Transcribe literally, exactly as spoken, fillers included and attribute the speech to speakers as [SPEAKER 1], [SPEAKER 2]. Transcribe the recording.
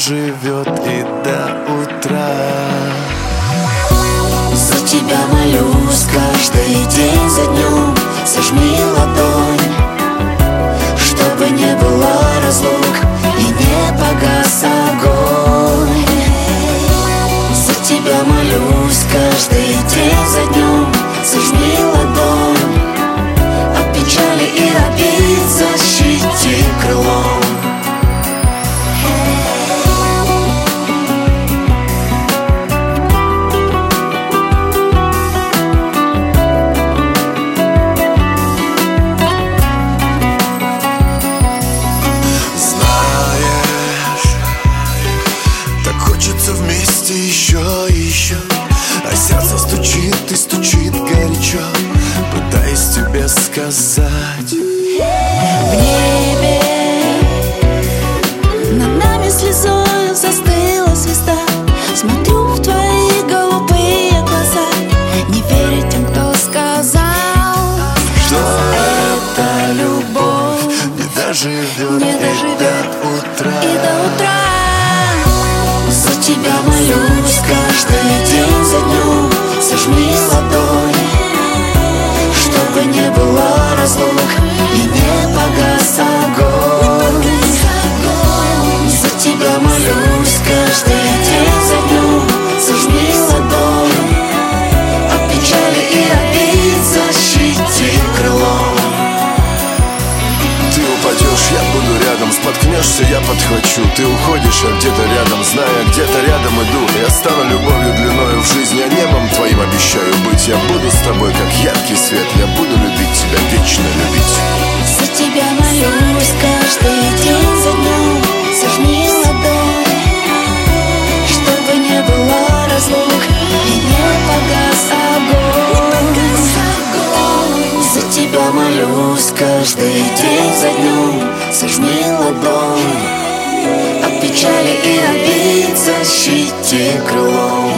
[SPEAKER 1] доживет и до утра.
[SPEAKER 2] За тебя молюсь каждый день за днем. Сожми ладонь, чтобы не было разлук и не погас огонь. За тебя молюсь каждый день за днем. Сожми ладонь, от печали и обид защити крылом.
[SPEAKER 1] Вместе еще и еще, а сердце стучит и стучит горячо, пытаясь тебе сказать.
[SPEAKER 2] В небе над нами слезою застыла звезда. Смотрю в твои голубые глаза, не верю тем, кто сказал,
[SPEAKER 1] что эта любовь не доживет,
[SPEAKER 2] не
[SPEAKER 1] и
[SPEAKER 2] доживет
[SPEAKER 1] до утра.
[SPEAKER 2] И до утра. За тебя молюсь каждый день за днем. Сожми ладонь, чтобы не было разлук и не погас огонь. За тебя молюсь каждый день за днем. Сожми ладонь, от печали и обид защити крылом.
[SPEAKER 1] Ты упадешь, я буду рядом, споткнешься, я подхвачу. Ты уходишь, я где-то рядом, зная, где-то рядом иду. Я стану любовью длиною в жизнь, я небом твоим обещаю быть. Я буду с тобой, как яркий свет, я буду любить тебя, вечно любить.
[SPEAKER 2] За тебя молюсь каждый день за днем. Сожми ладонь, чтобы не было разлук и не погас огонь. За тебя молюсь каждый день за днем. Сожми ладонь, от печали и обид защити крылом.